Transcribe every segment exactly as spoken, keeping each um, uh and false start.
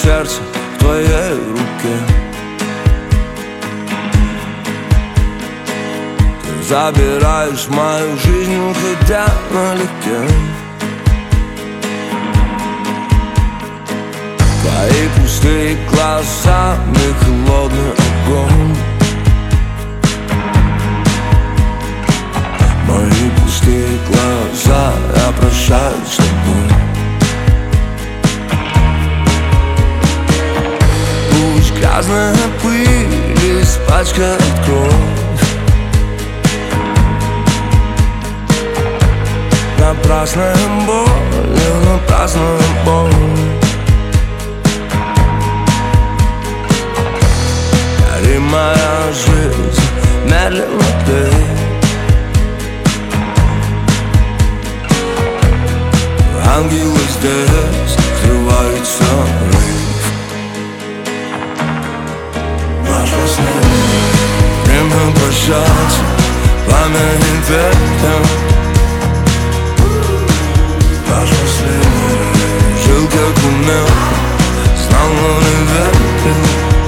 сердце в твоей руке. Ты забираешь мою жизнь, хотя налегке. Твои пустые глаза, мой холодный огонь. Мои пустые глаза, я прощаюсь с тобой. Пусть грязная пыль испачкает кровь. Напрасная боль, напрасная боль. Гори моя жизнь, медленно ты. Ангелы здесь, скрывается рейв. Наш последний, время прощаться, пламя ветром. Наш последний, жил как умел, знал, но не верил.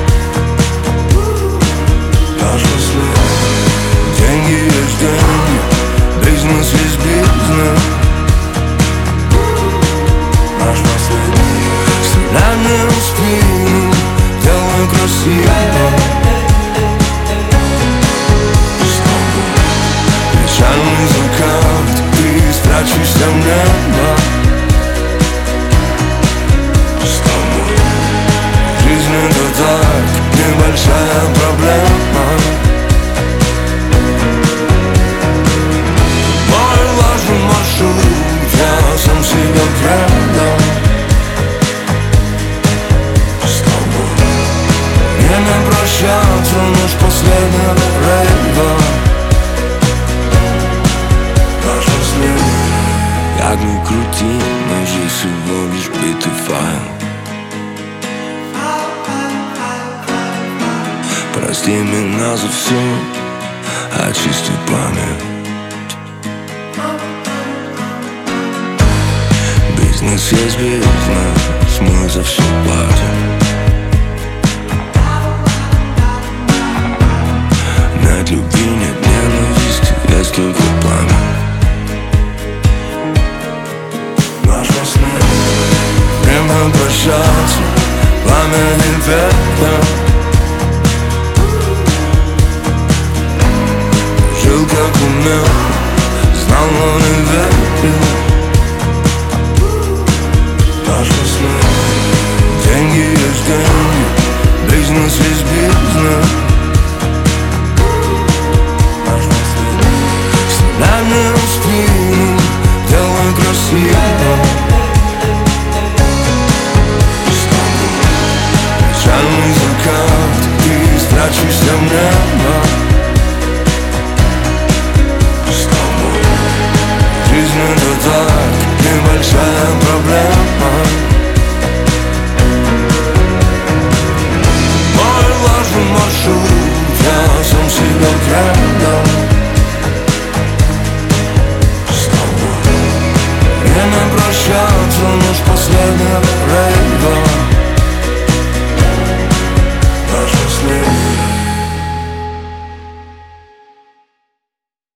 Наш последний, деньги есть деньги, бизнес есть бизнес. Наш последний, стреляй мне в спину, делай красиво. С тобой печальный закат, ты спрячешься в небо. С тобой жизнь это так, небольшая проблема. Мой ложный маршрут, я сам себя предал. С тобой время прощаться, наш последний рейва. Наш последний. Как ни крути, но жизнь всего лишь битый файл. Прости меня за все, очисти память. Бизнес есть бизнес, мы за все платим. Нет любви, нет ненависти, есть только пламя. Наш последний, время прощаться, пламя не ветром. Жил как умел, знал, но не верил. Наш последний, деньги есть деньги, бизнес есть бизнес. Наш последний, стреляй мне в спину, делай красиво. С тобой печальный закат, ты спрячешься в небо. С тобой жизнь это так, небольшая проблема. Мой ложный маршрут, я сам себя предал. С тобой время прощаться, наш последний.